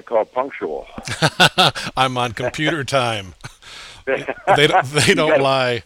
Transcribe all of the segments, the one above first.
call punctual. I'm on computer time. They You don't got lie.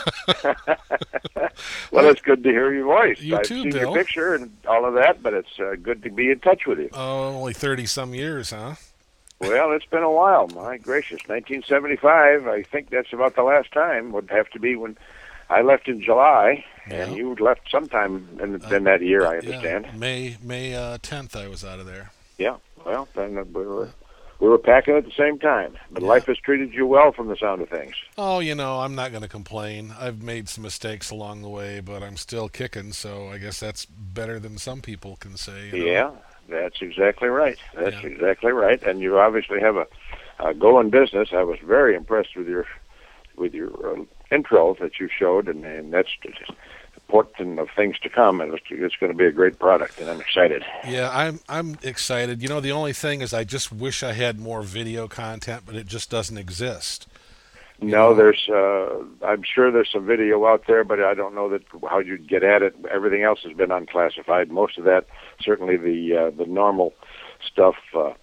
well, it's good to hear your voice. You I've too, seen your Bill. picture and all of that, but it's good to be in touch with you. Oh, only 30 some years, huh? Well, it's been a while. My gracious, 1975. I think that's about the last time. Would have to be when I left in July, and Yeah. you left sometime in that year. I Yeah. understand. May 10th I was out of there. Yeah. Well, then we were packing at the same time. But Yeah. life has treated you well, from the sound of things. Oh, I'm not going to complain. I've made some mistakes along the way, but I'm still kicking, so I guess that's better than some people can say. Yeah, that's exactly right. That's Yeah. exactly right. And you obviously have a going business. I was very impressed with your intro that you showed, and that's just important of things to come. And it's going to be a great product, and I'm excited. Yeah, I'm excited. The only thing is I just wish I had more video content, but it just doesn't exist. You No, know? there's. I'm sure there's some video out there, but I don't know that how you'd get at it. Everything else has been unclassified. Most of that, certainly the normal stuff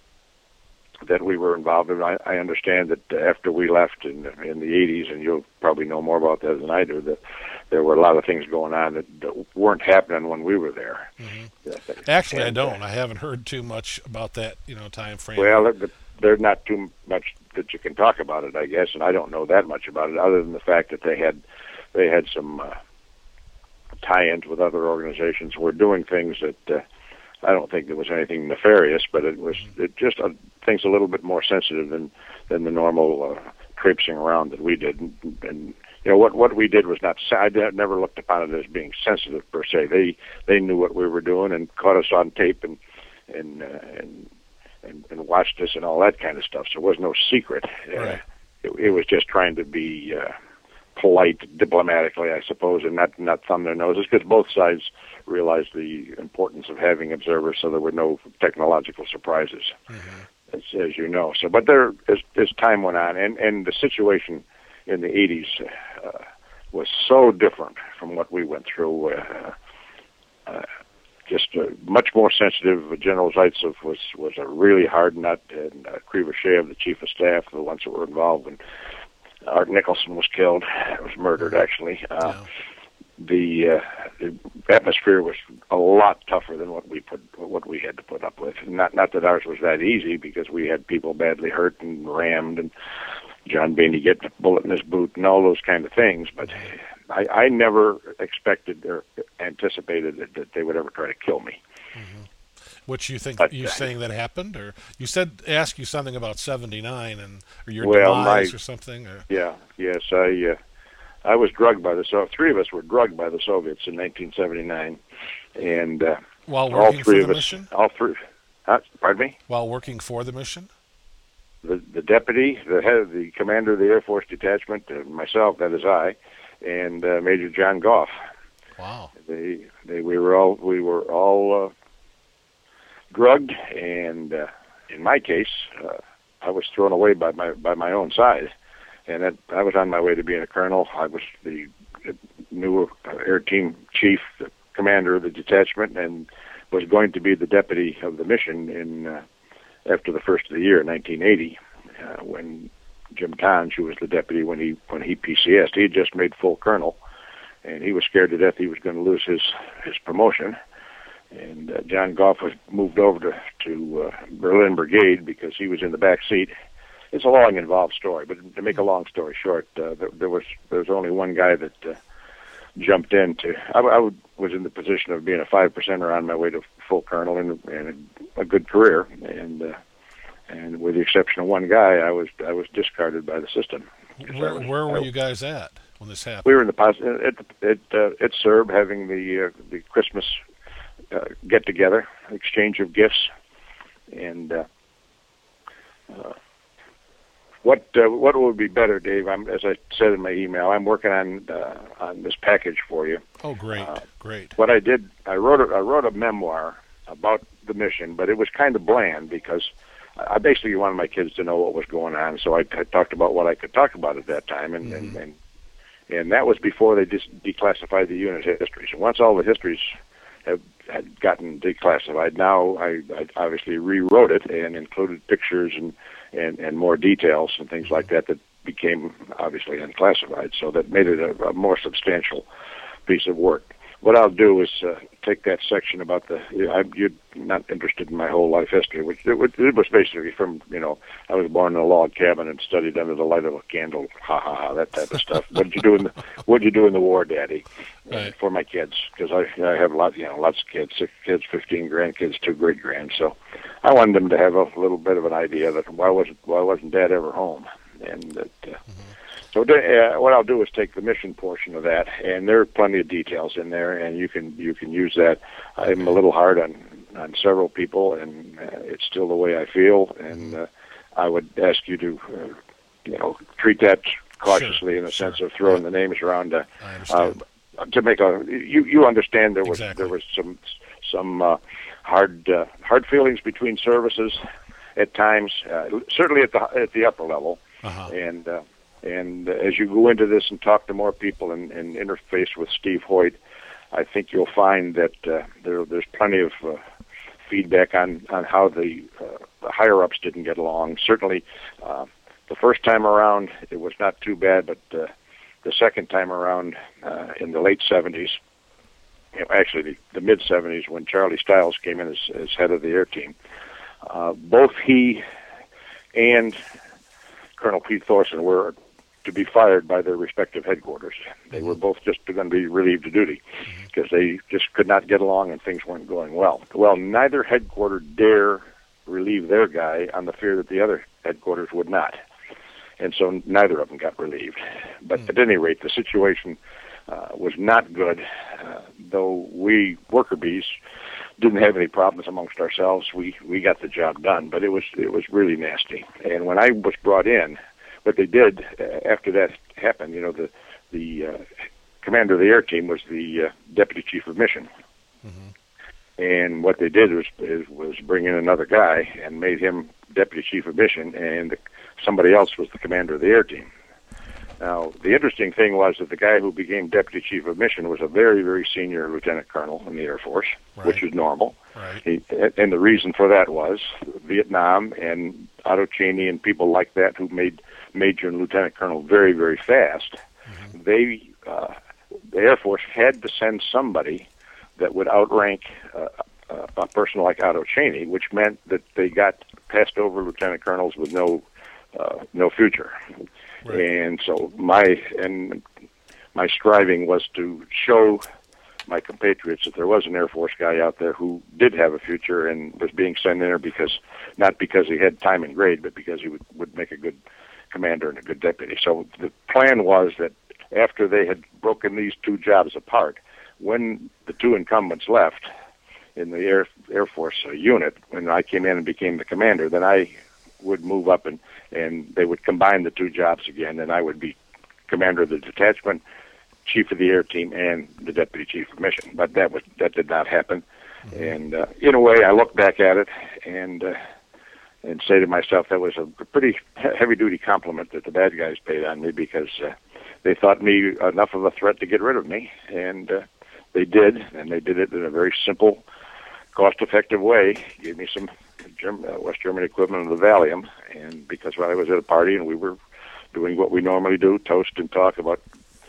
that we were involved in. I understand that after we left in the '80s, and you'll probably know more about that than I do, that there were a lot of things going on that weren't happening when we were there. Actually, I And don't. I haven't heard too much about that, time frame. well, there's not too much that you can talk about it, I guess, and I don't know that much about it, other than the fact that they had some tie-ins with other organizations who were doing things that I don't think there was anything nefarious, but it just things a little bit more sensitive than the normal traipsing around that we did, and what we did was not. I never looked upon it as being sensitive per se. They knew what we were doing and caught us on tape and watched us and all that kind of stuff. So it was no secret. Right. It was just trying to be polite, diplomatically, I suppose, and not thumb their noses, because both sides realized the importance of having observers, so there were no technological surprises, as you know. So, but there, as time went on, and the situation in the '80s was so different from what we went through. Just much more sensitive. General Zaitsev was a really hard nut, and Krivosheyev, the chief of staff, the ones that were involved. When Art Nicholson was killed, was murdered actually. The atmosphere was a lot tougher than what we had to put up with. Not that ours was that easy, because we had people badly hurt and rammed, and John Boehne getting a bullet in his boot and all those kind of things. But I never expected or anticipated that they would ever try to kill me. Which you think But, you saying that happened, or you said ask you something about '79 or your well, demise or something, or yes, I was drugged by the Soviets. Three of us were drugged by the Soviets in 1979, and while all working three for of the us, mission, pardon me, while working for the mission. the deputy, the head of the commander of the Air Force detachment, myself, that is I, and Major John Goff. Wow. We were all drugged, and in my case, I was thrown away by my own side, and I was on my way to being a colonel. I was the new air team chief, the commander of the detachment, and was going to be the deputy of the mission in after the first of the year, 1980, when Jim Conge, who was the deputy when he PCS'd, he had just made full colonel, and he was scared to death he was going to lose his promotion. And John Goff was moved over to Berlin Brigade because he was in the back seat. It's a long, involved story, but to make a long story short, there was only one guy that jumped in to. I was in the position of being a 5%er on my way to full colonel and a good career, and with the exception of one guy, I was discarded by the system. Where were you guys at when this happened? We were in at Serb having the Christmas get together, exchange of gifts, and what would be better, Dave? As I said in my email, I'm working on this package for you. Oh, great, great. What I did, I wrote a memoir about the mission, but it was kind of bland because I basically wanted my kids to know what was going on. So I talked about what I could talk about at that time, and that was before they just declassified the unit histories. And once all the histories had gotten declassified. Now I obviously rewrote it and included pictures and more details and things like that became obviously unclassified. So that made it a more substantial piece of work. What I'll do is take that section about you're not interested in my whole life history, which it was basically from, I was born in a log cabin and studied under the light of a candle, that type of stuff. What'd you do in the war, Daddy? Right. For my kids, because I have lots of kids, 6 kids, 15 grandkids, 2 great grands. So I wanted them to have a little bit of an idea that why wasn't Dad ever home, and that. So what I'll do is take the mission portion of that, and there are plenty of details in there, and you can use that. I'm a little hard on several people, and it's still the way I feel, and I would ask you to, treat that cautiously in the sense of throwing the names around. I understand. To make you understand there was some hard feelings between services at times, certainly at the upper level, and as you go into this and talk to more people and interface with Steve Hoyt, I think you'll find that there's plenty of feedback on how the higher ups didn't get along. Certainly, the first time around it was not too bad, but the second time around in the late 70s, actually the mid 70s, when Charlie Stiles came in as head of the air team, both he and Colonel Pete Thorson were to be fired by their respective headquarters. They were both just going to be relieved of duty because they just could not get along and things weren't going well. Well, neither headquarter dare relieve their guy on the fear that the other headquarters would not. And so neither of them got relieved. But at any rate, the situation was not good. Though we worker bees didn't have any problems amongst ourselves, we got the job done. But it was really nasty. And when I was brought in, what they did after that happened, the commander of the air team was the deputy chief of mission. And what they did was bring in another guy and made him deputy chief of mission, and somebody else was the commander of the air team. Now, the interesting thing was that the guy who became deputy chief of mission was a very, very senior lieutenant colonel in the Air Force, which is normal. Right. And the reason for that was Vietnam and Otto Cheney and people like that who made major and lieutenant colonel very, very fast. The Air Force had to send somebody that would outrank a person like Otto Cheney, which meant that they got passed over lieutenant colonels with no future. Right. And so my striving was to show my compatriots that there was an Air Force guy out there who did have a future and was being sent in there not because he had time and grade, but because he would make a good commander and a good deputy. So the plan was that after they had broken these two jobs apart, when the two incumbents left in the Air Force unit, when I came in and became the commander, then I would move up and they would combine the two jobs again, and I would be commander of the detachment, chief of the air team, and the deputy chief of mission. But that did not happen. And in a way, I look back at it and say to myself that was a pretty heavy-duty compliment that the bad guys paid on me, because they thought me enough of a threat to get rid of me, and they did, and they did it in a very simple, cost-effective way. Gave me some West German equivalent of the Valium, and because I was at a party and we were doing what we normally do, toast and talk about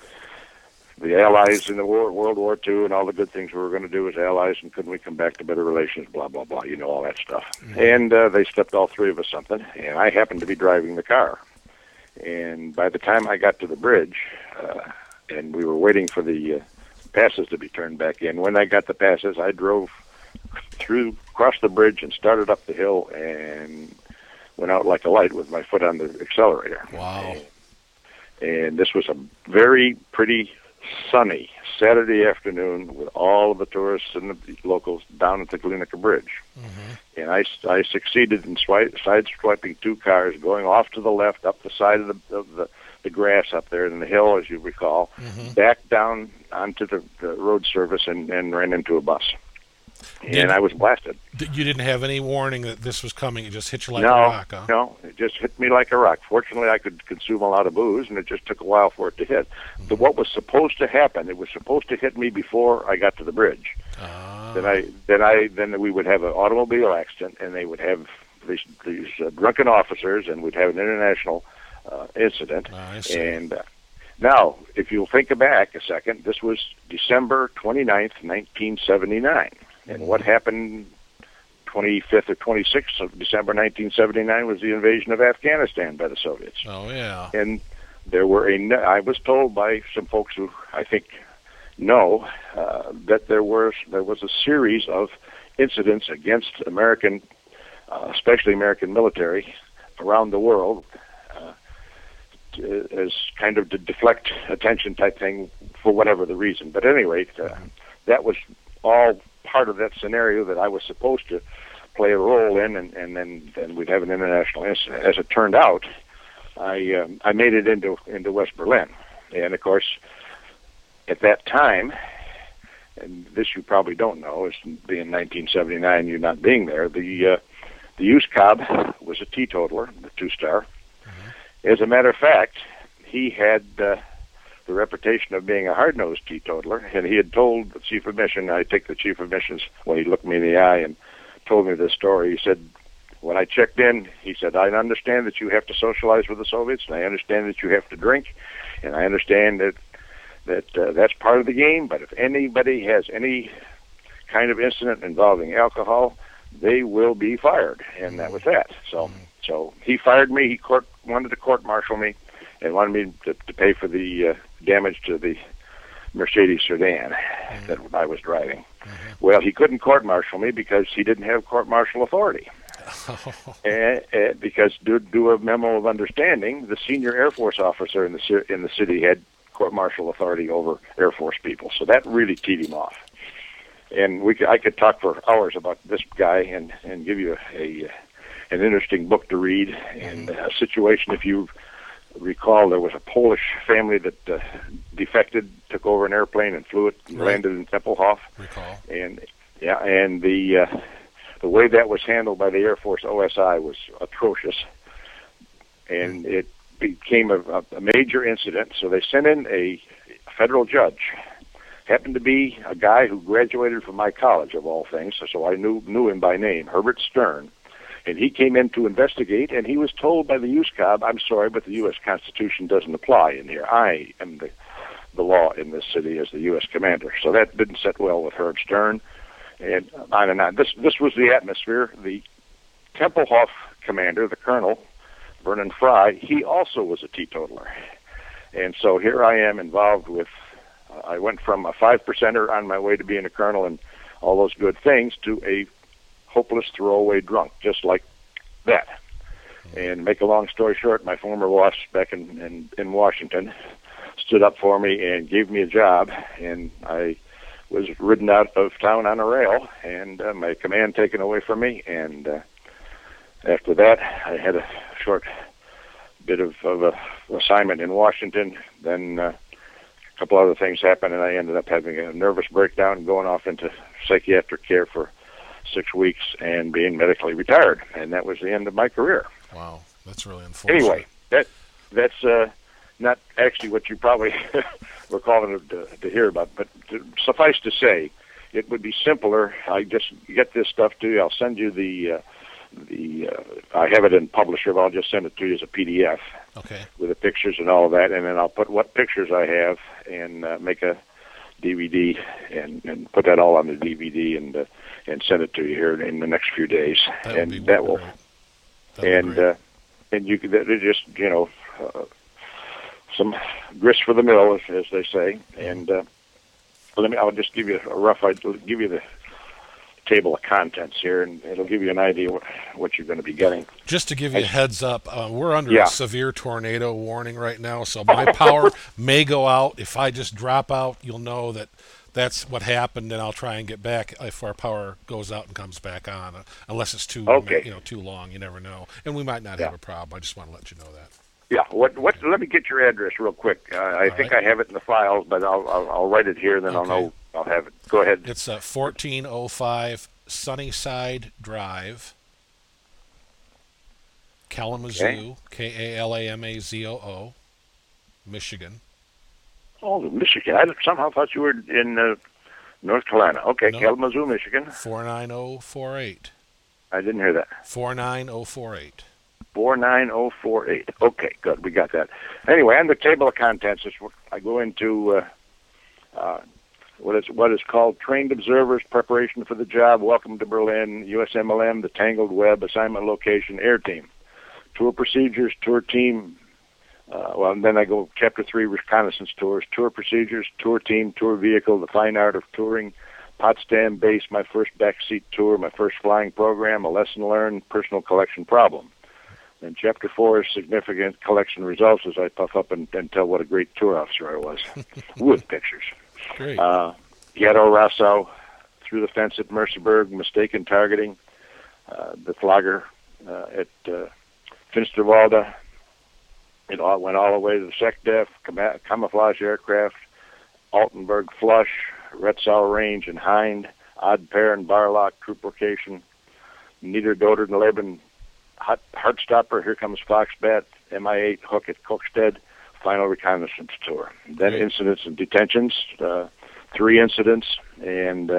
the Allies in the World War II and all the good things we were going to do as allies, and couldn't we come back to better relations, blah, blah, blah, all that stuff. And they stepped all three of us something, and I happened to be driving the car. And by the time I got to the bridge, and we were waiting for the passes to be turned back in, when I got the passes, I drove across the bridge and started up the hill and went out like a light with my foot on the accelerator. Wow. And this was a very pretty sunny Saturday afternoon with all of the tourists and the locals down at the Glienicke Bridge. And I succeeded in side-swiping two cars going off to the left up the side of the grass up there in the hill, as you recall, back down onto the road surface and ran into a bus. And I was blasted. You didn't have any warning that this was coming? It just hit you like a rock, huh? No, it just hit me like a rock. Fortunately, I could consume a lot of booze, and it just took a while for it to hit. But what was supposed to happen, it was supposed to hit me before I got to the bridge. Then we would have an automobile accident, and they would have these drunken officers, and we'd have an international incident. I see. And now, if you'll think back a second, this was December 29th, 1979. And what happened 25th or 26th of December 1979 was the invasion of Afghanistan by the Soviets. Oh, yeah. And there were I was told by some folks who I think know that there was a series of incidents against American, especially American military around the world, as kind of to deflect attention type thing for whatever the reason. But at any rate, that was all part of that scenario that I was supposed to play a role in, and then we'd have an international incident. As it turned out, I made it into West Berlin, and of course, at that time, and this you probably don't know, is being 1979, you not being there, the Yuskab was a teetotaler, the two-star. As a matter of fact, he had the reputation of being a hard-nosed teetotaler, and he had told the chief of mission, I think the chief of missions, when he looked me in the eye and told me this story, he said, when I checked in, he said, I understand that you have to socialize with the Soviets, and I understand that you have to drink, and I understand that that's part of the game, but if anybody has any kind of incident involving alcohol, they will be fired, and that was that. So he fired me. He wanted to court-martial me and wanted me to pay for the damage to the Mercedes sedan that I was driving. Well, he couldn't court-martial me because he didn't have court-martial authority. And because due to a memo of understanding, the senior Air Force officer in the city had court-martial authority over Air Force people. So that really teed him off. And I could talk for hours about this guy and give you an interesting book to read, and a situation, if you recall, there was a Polish family that defected, took over an airplane and flew it and landed in Tempelhof. Recall. And the way that was handled by the Air Force OSI was atrocious, and it became a major incident. So they sent in a federal judge, happened to be a guy who graduated from my college of all things, so I knew him by name, Herbert Stern. And he came in to investigate, and he was told by the USCOB, I'm sorry, but the U.S. Constitution doesn't apply in here. I am the law in this city as the U.S. commander. So that didn't sit well with Herb Stern, and on and on. This was the atmosphere. The Tempelhof commander, the colonel, Vernon Fry, he also was a teetotaler. And so here I am involved with, I went from a 5%er on my way to being a colonel and all those good things to a hopeless throwaway drunk, just like that. And make a long story short, my former boss back in Washington stood up for me and gave me a job, and I was ridden out of town on a rail, and my command taken away from me. And after that, I had a short bit of a assignment in Washington. Then a couple other things happened, and I ended up having a nervous breakdown, going off into psychiatric care for 6 weeks and being medically retired, and that was the end of my career. Wow, that's really unfortunate. Anyway, that's not actually what you probably were calling to hear about, but suffice to say, it would be simpler. I just get this stuff to you. I'll send you I have it in Publisher, but I'll just send it to you as a PDF. Okay. With the pictures and all of that, and then I'll put what pictures I have and make a DVD and put that all on the DVD and send it to you here in the next few days. And you could just some grist for the mill, as they say. And I'll just give you a rough idea. Give you the table of contents here, and it'll give you an idea what you're going to be getting. Just to give you a heads up, we're under a severe tornado warning right now, so my power may go out. If I just drop out, you'll know that that's what happened, and I'll try and get back if our power goes out and comes back on, unless it's too long. You never know, and we might not have a problem. I just want to let you know that. Yeah. Let me get your address real quick. I think I have it in the files, but I'll write it here, then I'll know. I'll have it. Go ahead. It's 1405 Sunnyside Drive, Kalamazoo, Kalamazoo, Michigan. Oh, Michigan. I somehow thought you were in North Carolina. Okay, No. Kalamazoo, Michigan. 49048. I didn't hear that. 49048. 49048. Okay, good. We got that. Anyway, on the table of contents, I go into what is called Trained Observers, Preparation for the Job, Welcome to Berlin, USMLM, The Tangled Web, Assignment Location, Air Team, Tour Procedures, Tour Team. And then I go Chapter 3, Reconnaissance Tours, Tour Procedures, Tour Team, Tour Vehicle, The Fine Art of Touring, Potsdam Base, my first backseat tour, my first flying program, a lesson learned, personal collection problem. And Chapter 4 is significant collection results as I puff up and tell what a great tour officer I was, with pictures. Great. Ghetto Rosso, Through the Fence at Mercerburg, Mistaken Targeting, the Flogger at Finsterwalde. It all went all the way to the SecDef, Camouflage Aircraft, Altenburg Flush, Retzow Range and Hind, Odd Pair and Barlock, Troop Location, Niederdoder and Leben, Heartstopper, Here Comes Foxbat, MI8 Hook at Kokstedt, Final Reconnaissance Tour. Then incidents and detentions, 3 incidents and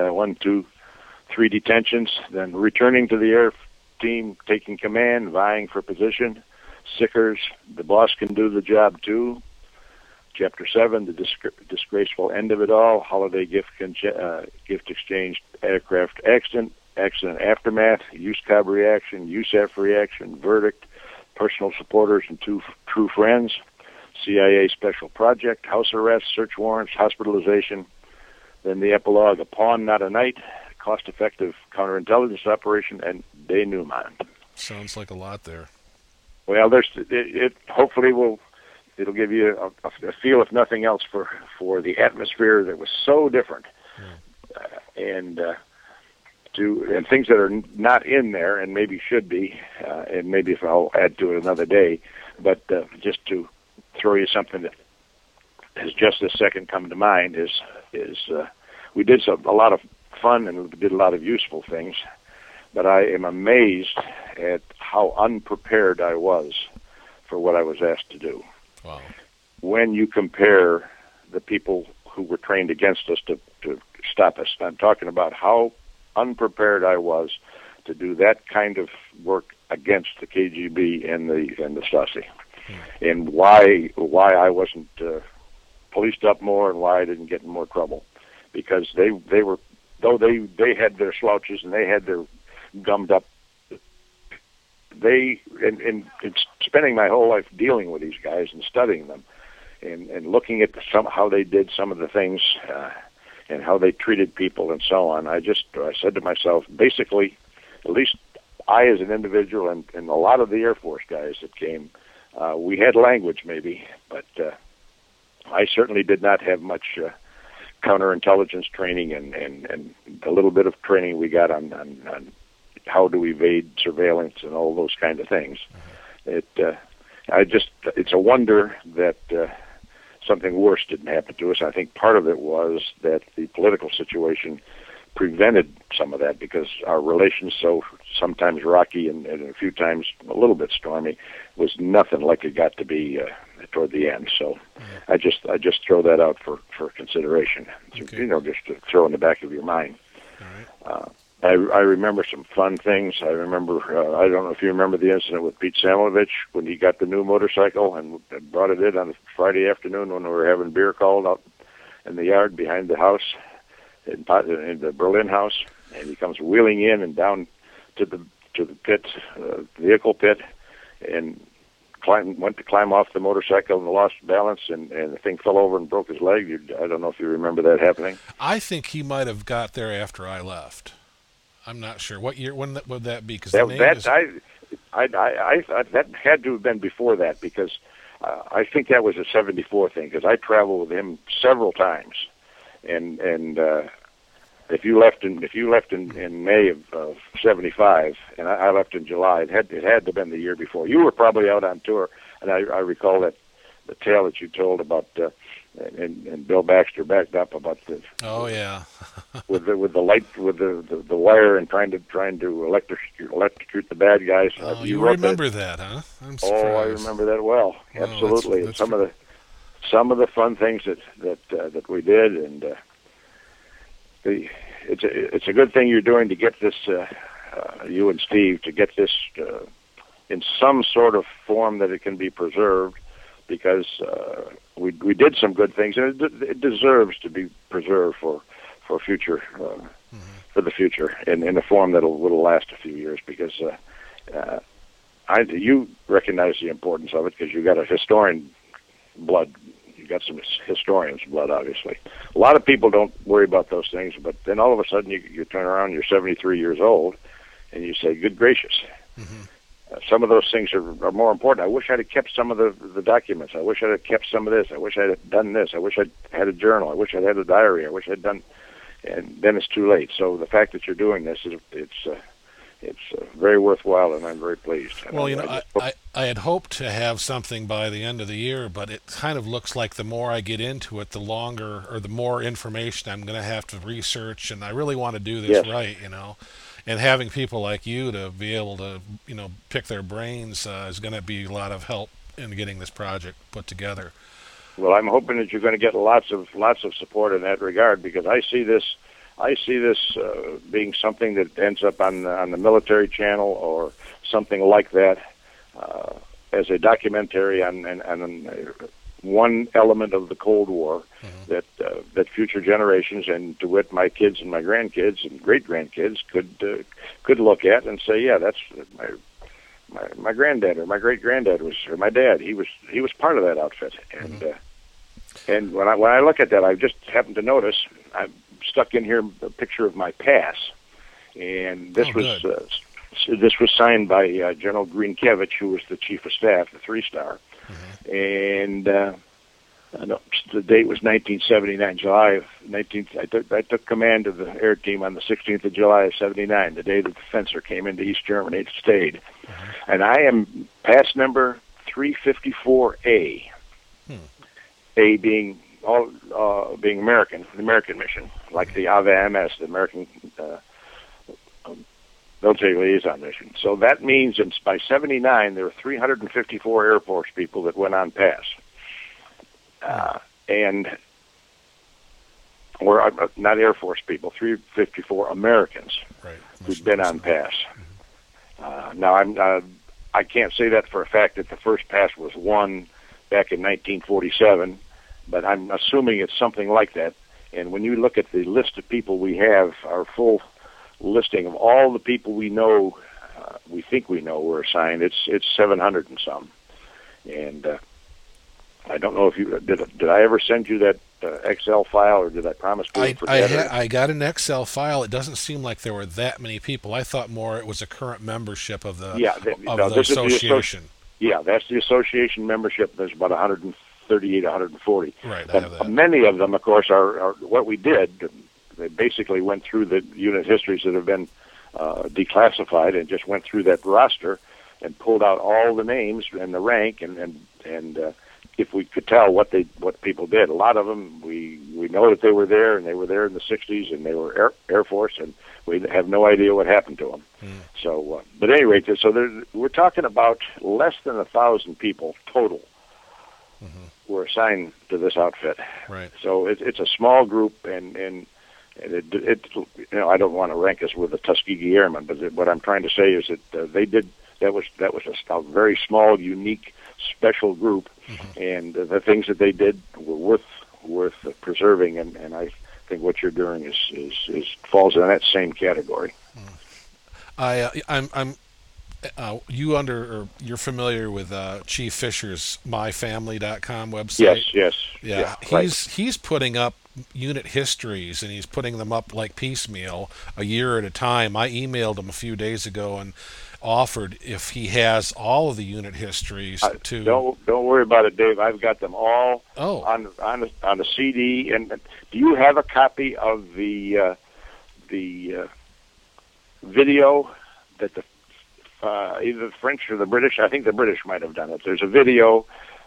3 detentions. Then returning to the air team, taking command, vying for position. Sickers, The Boss Can Do the Job Too. Chapter 7, The Disgraceful End of It All, Holiday Gift Exchange Aircraft Accident, Accident Aftermath, USCOB Reaction, USAF Reaction, Verdict, Personal Supporters and True Friends, CIA Special Project, House Arrest, Search Warrants, Hospitalization, then the epilogue, A Pawn Not a Knight, Cost-Effective Counterintelligence Operation, and denouement. Sounds like a lot there. Well, it hopefully it'll give you a feel, if nothing else, for the atmosphere that was so different, and things that are not in there and maybe should be, and maybe if I'll add to it another day, but just to throw you something that has just this second come to mind is we did a lot of fun and we did a lot of useful things, but I am amazed at how unprepared I was for what I was asked to do. Wow. When you compare the people who were trained against us to stop us, I'm talking about how unprepared I was to do that kind of work against the KGB and the Stasi, and why I wasn't policed up more and why I didn't get in more trouble, because they were, though they had their slouches and they had their gummed up. In spending my whole life dealing with these guys and studying them, and looking at how they did some of the things, and how they treated people and so on, I said to myself, basically, at least I as an individual and a lot of the Air Force guys that came, we had language maybe, but I certainly did not have much counterintelligence training and the little bit of training we got on how to evade surveillance and all those kind of things. It's a wonder that something worse didn't happen to us. I think part of it was that the political situation prevented some of that, because our relations, so sometimes rocky and a few times a little bit stormy, was nothing like it got to be toward the end. So I just throw that out for consideration. Okay. Just to throw in the back of your mind. All right. I remember some fun things. I remember, I don't know if you remember the incident with Pete Samovich when he got the new motorcycle and brought it in on a Friday afternoon when we were having beer called out in the yard behind the house, in the Berlin house, and he comes wheeling in and down to the pit, vehicle pit, and went to climb off the motorcycle and lost balance, and the thing fell over and broke his leg. I don't know if you remember that happening. I think he might have got there after I left. I'm not sure. What year? When would that be? Because that had to have been before that, because I think that was a '74 thing. Because I traveled with him several times, and if you left in May of '75, and I left in July, it had to have been the year before. You were probably out on tour, and I recall that the tale that you told about. And Bill Baxter backed up about the with the light with the wire and trying to electrocute the bad guys. Oh, you remember that, huh? I'm surprised. Oh, I remember that well. Absolutely. That's some of the fun things that we did, and it's a good thing you're doing to get this, you and Steve, to get this in some sort of form that it can be preserved, because we did some good things, and it deserves to be preserved for future for the future in a form that'll last a few years, because you recognize the importance of it because you got a historian blood. You got some historians' blood, obviously. A lot of people don't worry about those things, but then all of a sudden you turn around, you're 73 years old, and you say, good gracious. Some of those things are more important. I wish I'd have kept some of the documents. I wish I'd have kept some of this. I wish I'd have done this. I wish I'd had a journal. I wish I'd had a diary. I wish I'd done... And then it's too late. So the fact that you're doing this, it's very worthwhile, and I'm very pleased. Well, I had hoped to have something by the end of the year, but it kind of looks like the more I get into it, the longer or the more information I'm going to have to research, and I really want to do this right, And having people like you to be able to, pick their brains is going to be a lot of help in getting this project put together. Well, I'm hoping that you're going to get lots of support in that regard, because I see this being something that ends up on the military channel or something like that, as a documentary on one element of the Cold War that future generations, and to wit my kids and my grandkids and great grandkids, could look at and say, yeah, that's my granddad or my great granddad was, or my dad. He was part of that outfit, and when I look at that, I just happen to notice I'm stuck in here a picture of my pass, and this was signed by General Greenkevich, who was the chief of staff, the 3-star, and the date was 1979, July of 19. I took command of the air team on the 16th of July of 79, the day that the fencer came into East Germany. It stayed, and I am pass number 354A. A being being American, the American mission, like the AVMS, the American military liaison mission. So that means by 79 there were 354 Air Force people that went on pass, or not Air Force people, 354 Americans who'd been on pass. Now I can't say that for a fact that the first pass was won back in 1947. But I'm assuming it's something like that. And when you look at the list of people we have, our full listing of all the people we know, we think we know were assigned, it's 700 and some. And I don't know if you did I ever send you that Excel file, or did I promise to forget? I got an Excel file. It doesn't seem like there were that many people. I thought more it was a current membership of the association. That's the association membership. There's about 138, 140. Right. But many of them, of course, are what we did. They basically went through the unit histories that have been declassified and just went through that roster and pulled out all the names and the rank and if we could tell what people did. A lot of them we know that they were there, and they were there in the 60s, and they were Air Force, and we have no idea what happened to them. So, but at any rate, we're talking about less than 1,000 people total were assigned to this outfit. Right. So it's a small group, and it I don't want to rank us with the Tuskegee Airmen, but what I'm trying to say is that they did that was a very small, unique, special group, and the things that they did were worth preserving, and I think what you're doing is falls in that same category. You're familiar with Chief Fisher's MyFamily.com website? Yes. Yeah, he's putting up unit histories, and he's putting them up like piecemeal, a year at a time. I emailed him a few days ago and offered if he has all of the unit histories to. Don't worry about it, Dave. I've got them all on the CD. And do you have a copy of the video that either the French or the British? I think the British might have done it. There's a video.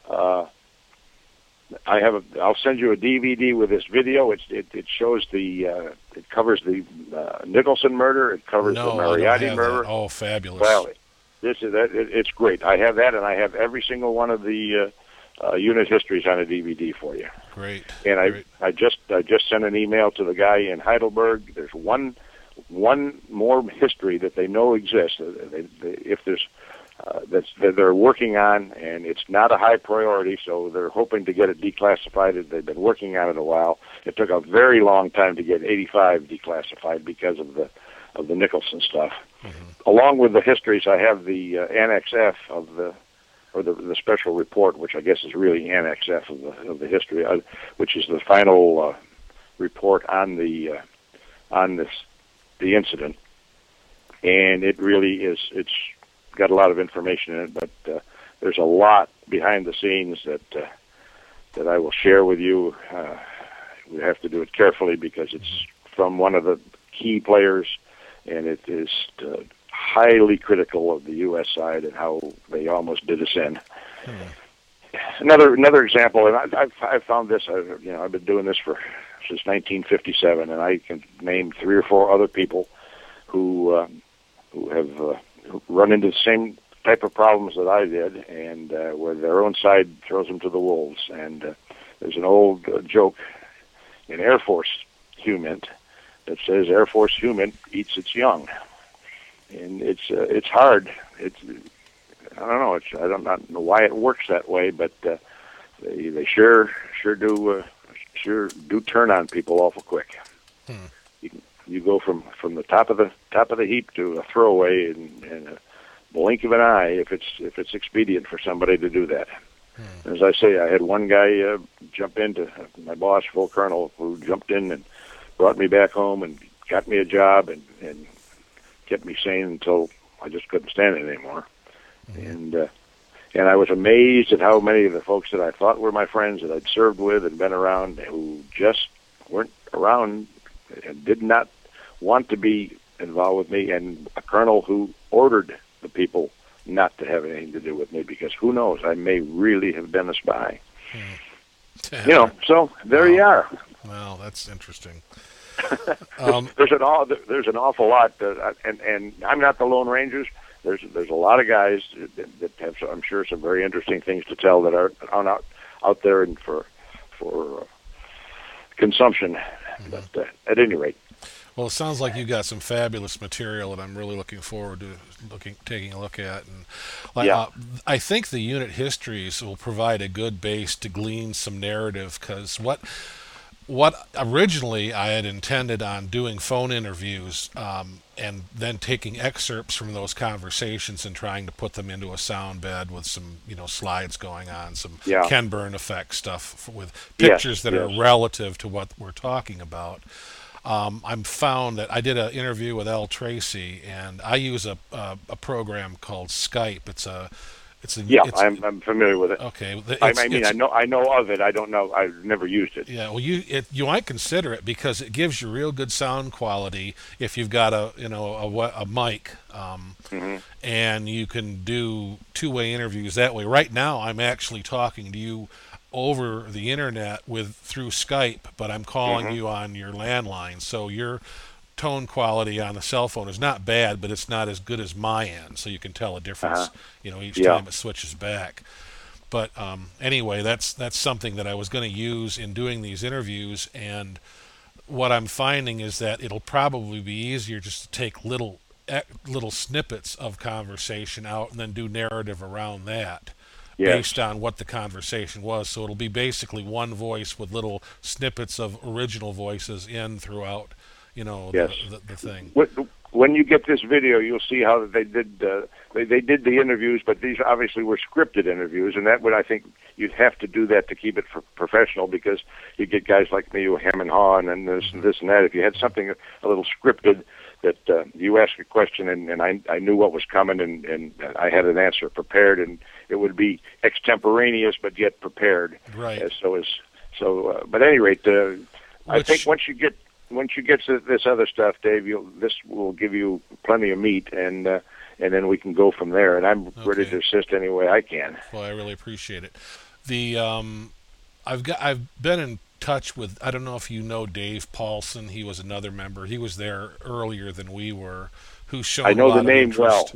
I'll send you a DVD with this video. It shows it covers the Nicholson murder. It covers the Mariotti murder. Oh, fabulous! Well, it's great. I have that, and I have every single one of the unit histories on a DVD for you. Great. And Great. I just sent an email to the guy in Heidelberg. There's one more history that they know exists. If there's that they're working on, and it's not a high priority, so they're hoping to get it declassified. They've been working on it a while. It took a very long time to get 85 declassified because of the Nicholson stuff. Mm-hmm. Along with the histories, I have the Annex F of the special report, which I guess is really Annex F of the history, which is the final report on the incident, and it really is. It's got a lot of information in it, but there's a lot behind the scenes that I will share with you. We have to do it carefully because it's from one of the key players, and it is highly critical of the U.S. side and how they almost did us in. Another example, and I've found this. I've been doing this since 1957, and I can name 3 or 4 other people who have run into the same type of problems that I did, and where their own side throws them to the wolves. And there's an old joke in Air Force humint that says Air Force humint eats its young, and it's hard. I don't know why it works that way, but they sure do turn on people awful quick. You go from the top of the heap to a throwaway in a blink of an eye if it's expedient for somebody to do that. As I say, I had one guy jump into my boss, full colonel, who jumped in and brought me back home and got me a job and kept me sane until I just couldn't stand it anymore. And I was amazed at how many of the folks that I thought were my friends that I'd served with and been around who just weren't around and did not want to be involved with me, and a colonel who ordered the people not to have anything to do with me because who knows, I may really have been a spy. So there you are. Well, that's interesting. There's an awful lot, and I'm not the Lone Rangers. There's a lot of guys that have, I'm sure, some very interesting things to tell that are out there and for consumption. But at any rate. Well, it sounds like you got some fabulous material that I'm really looking forward to taking a look at. And I think the unit histories will provide a good base to glean some narrative, because what originally I had intended on doing phone interviews and then taking excerpts from those conversations and trying to put them into a sound bed with some slides going on, some Ken Burn effect stuff with pictures that are relative to what we're talking about. I'm found that I did an interview with L. Tracy, and I use a program called Skype. I'm familiar with it. Okay, I know of it. I don't know. I've never used it. Yeah, well, you might consider it because it gives you real good sound quality if you've got a mic, and you can do two-way interviews that way. Right now, I'm actually talking to you over the internet through Skype, but I'm calling you on your landline, so your tone quality on the cell phone is not bad, but it's not as good as my end, so you can tell a difference each time it switches back. But anyway, that's something that I was going to use in doing these interviews, and what I'm finding is that it'll probably be easier just to take little snippets of conversation out and then do narrative around that. Based on what the conversation was. So it'll be basically one voice with little snippets of original voices in throughout, the thing. When you get this video, you'll see how they did they did the interviews, but these obviously were scripted interviews, and that would, I think, you'd have to do that to keep it professional, because you get guys like me who hem and haw and this and that. If you had something a little scripted, that you ask a question and I knew what was coming and I had an answer prepared, and it would be extemporaneous but yet prepared. Right. But at any rate, I think once you get to this other stuff, Dave, this will give you plenty of meat, and then we can go from there. And I'm ready to assist any way I can. Well, I really appreciate it. I've been in touch with, I don't know if you know Dave Paulson. He was another member. He was there earlier than we were. Who's shown I know a lot the name of interest. well.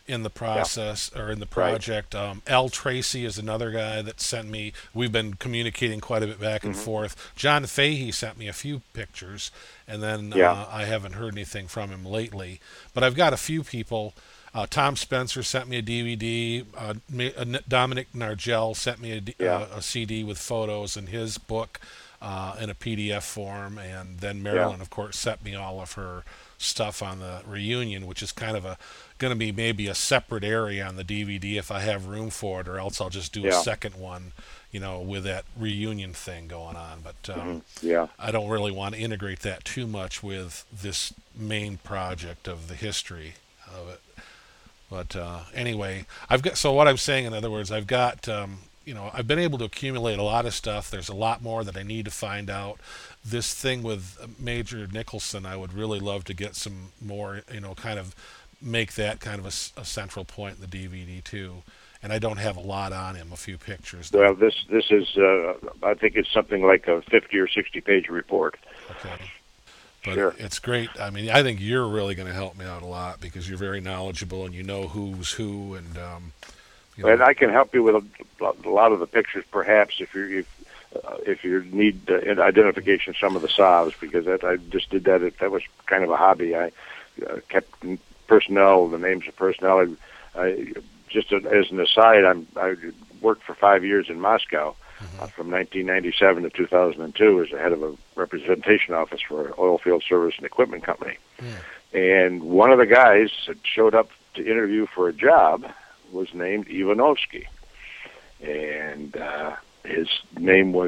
in the process or in the Right. project. Al Tracy is another guy that sent me. We've been communicating quite a bit back and forth. John Fahey sent me a few pictures, and then Yeah. I haven't heard anything from him lately. But I've got a few people. Tom Spencer sent me a DVD. Dominic Nargel sent me Yeah. a CD with photos in his book in a PDF form, and then Yeah. Marilyn, of course, sent me all of her stuff on the reunion, which is kind of a going to be maybe a separate area on the DVD if I have room for it, or else I'll just do a Yeah. second one, with that reunion thing going on. But Yeah. I don't really want to integrate that too much with this main project of the history of it. But anyway, I've got. So what I'm saying, in other words, I've got. I've been able to accumulate a lot of stuff. There's a lot more that I need to find out. This thing with Major Nicholson, I would really love to get some more. Kind of make that kind of a central point in the DVD too. And I don't have a lot on him. A few pictures. Well, this is I think it's something like a 50 or 60 page report. Okay. But Sure. it's great. I mean, I think you're really going to help me out a lot because you're very knowledgeable and you know who's who. And And I can help you with a lot of the pictures, perhaps, if you need identification of some of the SOVs, because I just did that. That was kind of a hobby. I kept personnel, the names of personnel. I just as an aside, I worked for 5 years in Moscow. From 1997 to 2002 as the head of a representation office for an oil field service and equipment company. And one of the guys that showed up to interview for a job was named Ivanovsky. And his name was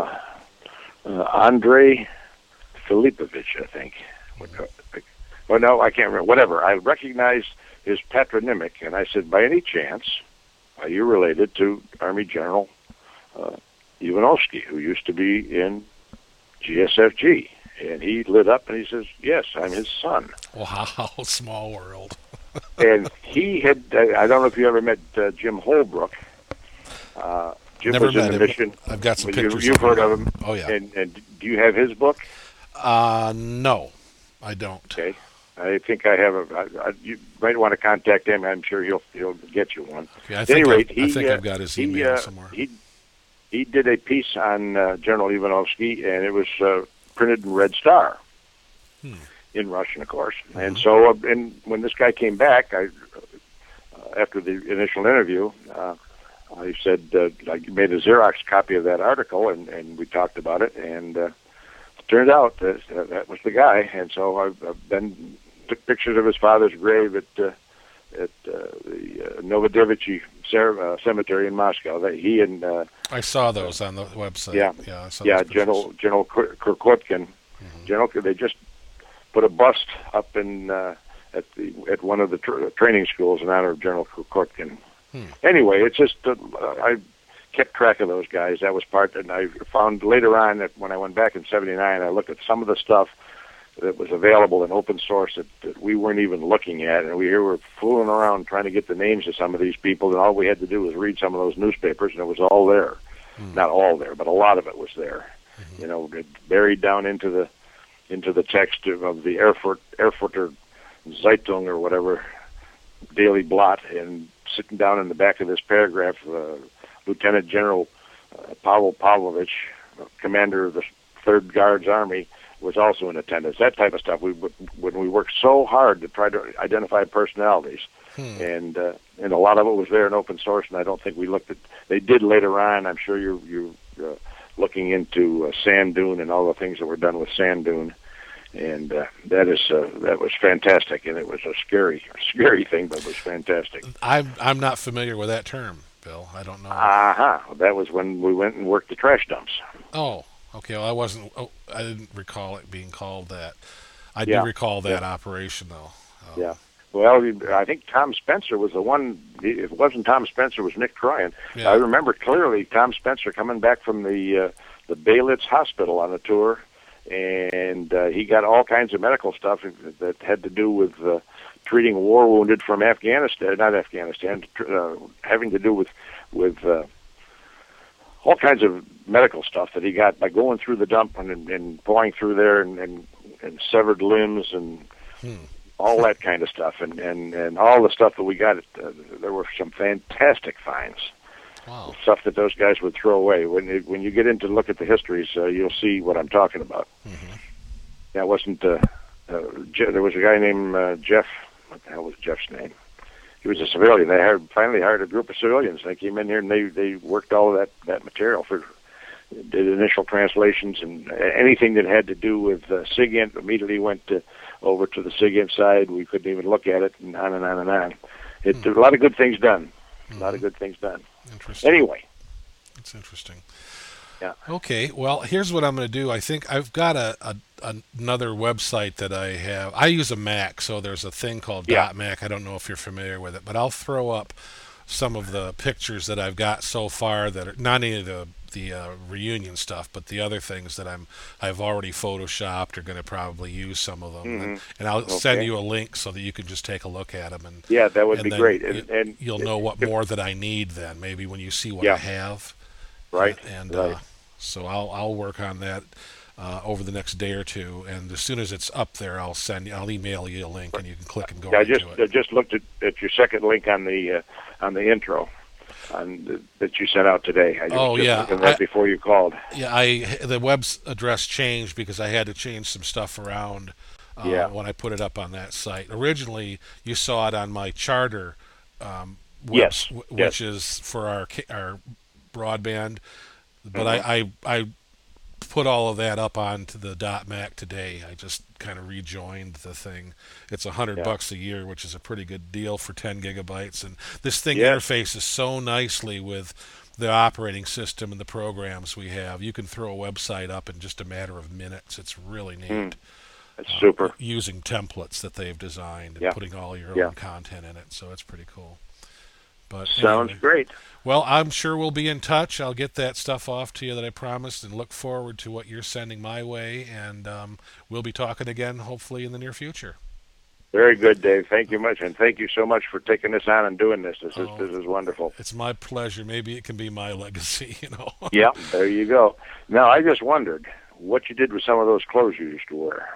Andrei Filipovich, I think. Well, no, I can't remember. Whatever. I recognized his patronymic, and I said, by any chance, are you related to Army General Ivanovsky, who used to be in GSFG? And he lit up and he says, yes, I'm his son. Wow, small world. And he had, I don't know if you ever met Jim Holbrook. Jim Never was met in the him. mission. I've got some pictures. You've heard of him. Oh, yeah. And do you have his book? No, I don't. Okay. I think I have you might want to contact him. I'm sure he'll get you one. Okay, I At any rate, I think I've got his email somewhere. He did a piece on General Ivanovsky, and it was printed in Red Star in Russian, of course. And so, when this guy came back, after the initial interview, I said I made a Xerox copy of that article, and we talked about it, and it turned out that was the guy. And so I've then took pictures of his father's grave at the Novodevichy cemetery in Moscow. That he and I saw those on the website. Yeah, I saw those General Kropotkin. General, they just put a bust up in at one of the training schools in honor of General Kropotkin. Anyway, it's just I kept track of those guys. That was part, and I found later on that when I went back in '79, I looked at some of the stuff that was available in open source that we weren't even looking at, and we were fooling around trying to get the names of some of these people, and all we had to do was read some of those newspapers, and it was all there. Not all there, but a lot of it was there. Buried down into the text of the Erfurter Zeitung or whatever Daily Blot, and sitting down in the back of this paragraph, Lieutenant General Pavel Pavlovich, commander of the 3rd Guards Army, was also in attendance. That type of stuff. When we worked so hard to try to identify personalities, and a lot of it was there in open source, and I don't think we looked at. They did later on. I'm sure you're looking into Sand Dune and all the things that were done with Sand Dune, and that was fantastic, and it was a scary thing, but it was fantastic. I'm not familiar with that term, Bill. I don't know. That was when we went and worked the trash dumps. Oh. Okay, well, I didn't recall it being called that. I do recall that operation, though. Yeah. Well, I think Tom Spencer was the one. If it wasn't Tom Spencer, it was Nick Troyan. Yeah. I remember clearly Tom Spencer coming back from the Baylitz's Hospital on a tour, and he got all kinds of medical stuff that had to do with treating war wounded from Afghanistan, having to do with all kinds of medical stuff that he got by going through the dump and pulling through there and severed limbs and all that kind of stuff, and all the stuff that we got. There were some fantastic finds. Wow. Stuff that those guys would throw away. When you get into look at the histories, you'll see what I'm talking about. Mm-hmm. That wasn't. There was a guy named Jeff. What the hell was Jeff's name? He was a civilian. They finally hired a group of civilians. They came in here and they worked all of that material did initial translations, and anything that had to do with SIGINT immediately went over to the SIGINT side. We couldn't even look at it, and on and on and on. A lot of good things done. A lot of good things done. Interesting. Anyway. That's interesting. Yeah. Okay, well, here's what I'm going to do. I think I've got another website that I have. I use a Mac, so there's a thing called .Mac. I don't know if you're familiar with it, but I'll throw up some of the pictures that I've got so far that are not any of the reunion stuff, but the other things that I've already photoshopped. Are going to probably use some of them, Mm-hmm. and I'll send you a link so that you can just take a look at them. And yeah, that would be great. And you'll know what more that I need then. Maybe when you see what I have. Right. And so I'll work on that over the next day or two, and as soon as it's up there, I'll email you a link, and you can click and go into it. I just looked at your second link on the intro that you sent out today. I just looking at before you called. Yeah, the web's address changed because I had to change some stuff around when I put it up on that site. Originally, you saw it on my charter, which is for our broadband, but I put all of that up onto the .Mac today. I just kind of rejoined the thing. It's $100 a year, which is a pretty good deal for 10 gigabytes. And this thing interfaces so nicely with the operating system and the programs we have. You can throw a website up in just a matter of minutes. It's really neat. That's super. Using templates that they've designed and putting all your own content in it. So it's pretty cool. But sounds great. Well, I'm sure we'll be in touch. I'll get that stuff off to you that I promised, and look forward to what you're sending my way. And we'll be talking again, hopefully, in the near future. Very good, Dave. Thank you much, and thank you so much for taking this on and doing this. This is wonderful. It's my pleasure. Maybe it can be my legacy, Yeah, there you go. Now, I just wondered what you did with some of those clothes you used to wear.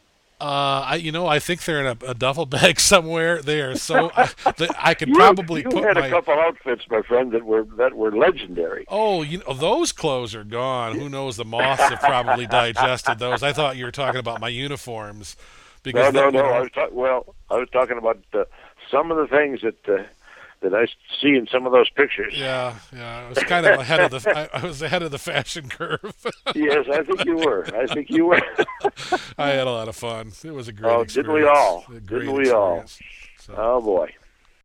I think they're in a duffel bag somewhere. They are so I could probably you put had a couple outfits, my friend, that were legendary. Oh, those clothes are gone. Who knows? The moths have probably digested those. I thought you were talking about my uniforms. Because no. I was talking about some of the things that I see in some of those pictures. Yeah. I was kind of ahead of I was ahead of the fashion curve. Yes, I think you were. I had a lot of fun. It was a great experience. Didn't we all? So. Oh boy.